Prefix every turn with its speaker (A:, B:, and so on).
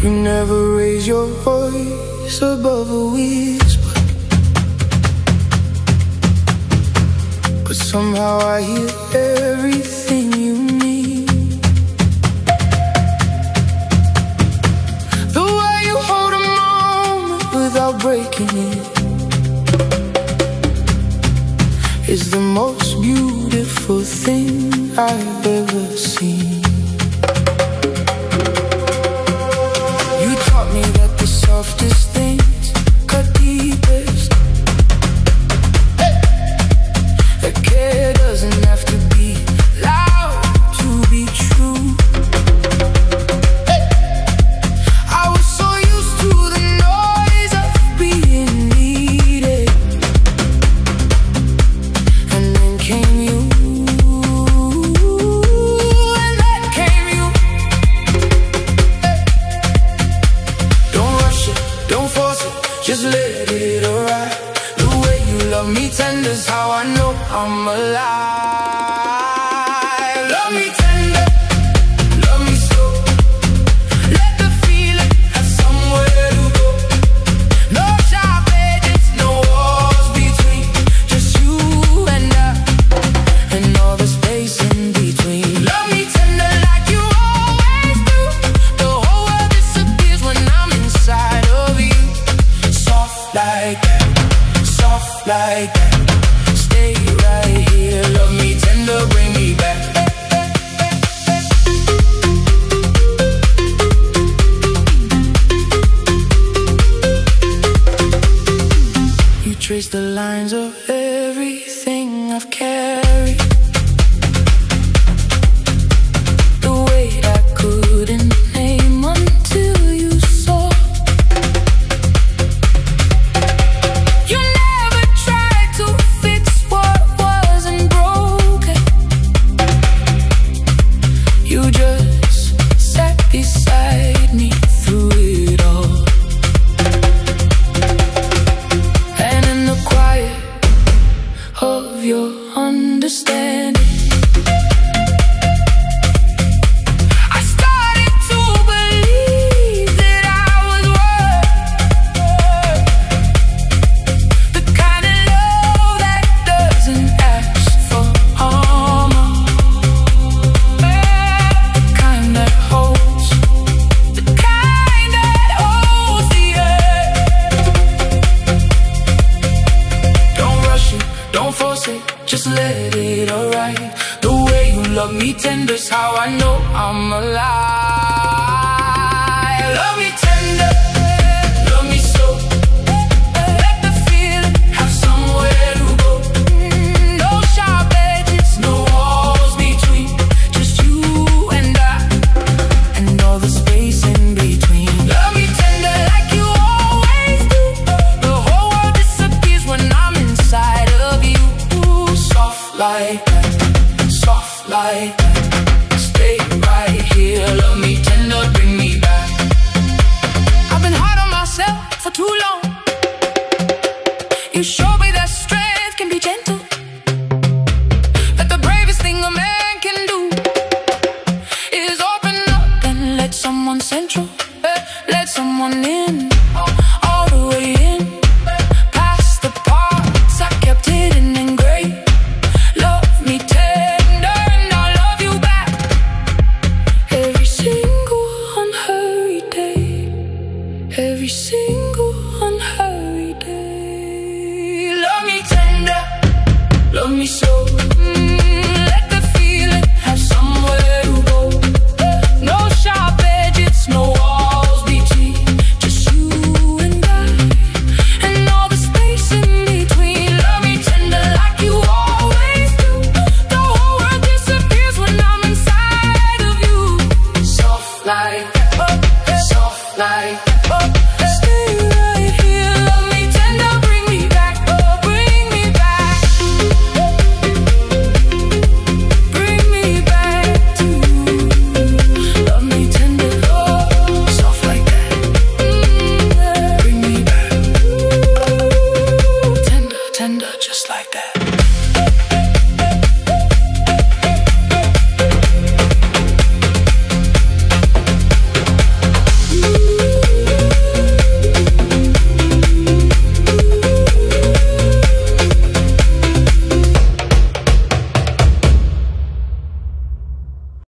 A: You never raise your voice above a whisper, but somehow I hear everything you need. The way you hold a moment without breaking it is the most beautiful thing I've ever seen. You taught me that the softest things cut deepest. That care doesn't have to be loud to be true. I was so used to the noise of being needed, and then came you. Just let it arrive. The way you love me tender's how I know I'm alive. Love me tender, love me slow. Let the feeling have somewhere to go. No sharp edges, no walls between. Just you and I, and all the space in between. Love me tender like you always do. The whole world disappears when I'm inside of you. Like that, soft like that. Stay right here, love me tender, bring me back. You trace the lines of everything I've carried. The weight I couldn't name until you saw. You just sat beside me through it all, and in the quiet of your understanding, I started to believe that I was worth the kind of love that doesn't ask for armor. Just let it arrive. The way you love me tender's how I know I'm alive. Love me tender, love me slow. Let the feeling have somewhere to go. No sharp edges, no walls between. Just you and I, and all the space in between. Love me tender like you always do. The whole world disappears when I'm inside of you. Soft like that, soft like that. Stay right here, love me tender, bring me back. I've been hard on myself for too long. You showed me that strength can be gentle, that the bravest thing a man can do is open up and let someone central, let someone in, all the way in. Past the parts I kept hidden in gray. Love me tender and I'll love you back. Every single unhurried day, every single unhurried day. Love me tender, love me slow. Let the feeling have somewhere to go. No sharp edges, no walls between. Just you and I, and all the space in between. Love me tender like you always do. The whole world disappears when I'm inside of you. Soft like that, soft like that. Stay right here, love me tender, bring me back, bring me back. Bring me back to you. Love me tender, soft like that. Bring me back, tender, tender, just like that.